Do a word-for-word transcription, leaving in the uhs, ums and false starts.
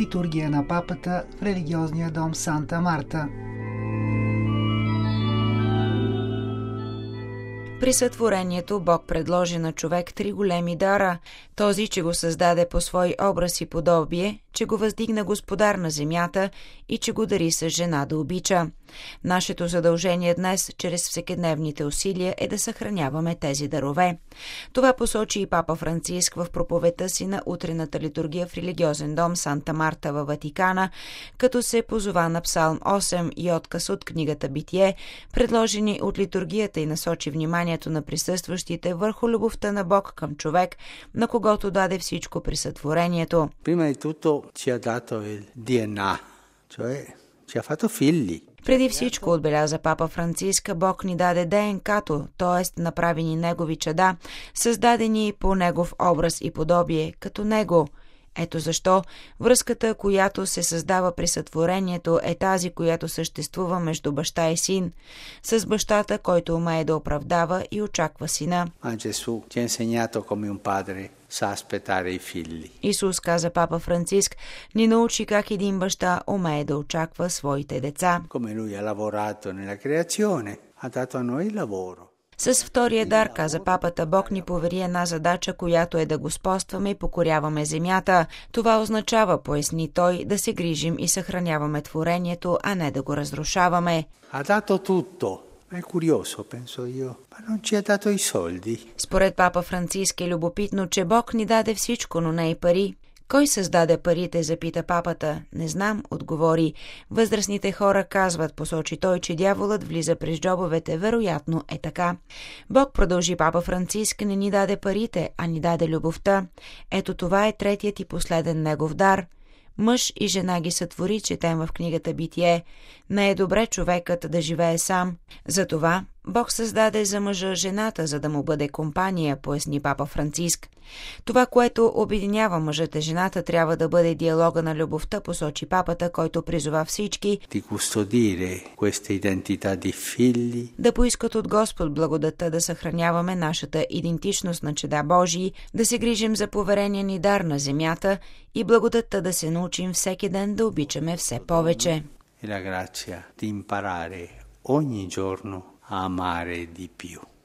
литургия на папата в религиозния дом Санта Марта. При сътворението Бог предложи на човек три големи дара. Този, че го създаде по свой образ и подобие, че го въздигна господар на земята и че го дари с жена да обича. Нашето задължение днес, чрез всекидневните усилия, е да съхраняваме тези дарове. Това посочи и папа Франциск в проповедта си на утрената литургия в религиозен дом Санта Марта във Ватикана, като се позова на Псалм осем и отказ от книгата Битие, предложени от литургията, и насочи вниманието на присъстващите върху любовта на Бог към човек, на когото даде всичко при сътворението. Prima di tutto ci ha dato il ди ен ей, cioè ci ha fatto figli. Преди всичко, отбеляза папа Франциск, Бог ни даде ДНК-то, т.е. направи ни негови чада, създадени по негов образ и подобие, като него. Ето защо връзката, която се създава при сътворението, е тази, която съществува между баща и син, с бащата, който умее да оправдава и очаква сина. Исус, каза папа Франциск, ни научи как един баща умее да очаква своите деца. С втория дар, каза папата, Бог ни повери една задача, която е да господстваме и покоряваме земята. Това означава, поясни той, да се грижим и съхраняваме творението, а не да го разрушаваме. Според папа Франциск е любопитно, че Бог ни даде всичко, но не и пари. Кой създаде парите, запита папата. Не знам, отговори. Възрастните хора казват, посочи той, че дяволът влиза през джобовете. Вероятно е така. Бог, продължи папа Франциск, не ни даде парите, а ни даде любовта. Ето това е третият и последен негов дар. Мъж и жена ги сътвори, четем в книгата Битие. Не е добре човекът да живее сам. Затова Бог създаде за мъжа жената, за да му бъде компания, поясни папа Франциск. Това, което обединява мъжът и жената, трябва да бъде диалога на любовта, посочи папата, който призова всички да поискат от Господ благодата да съхраняваме нашата идентичност на чеда Божии, да се грижим за поверения ни дар на земята и благодата да се научим всеки ден да обичаме все повече. И la grazia di imparare ogni giorno a amare di più.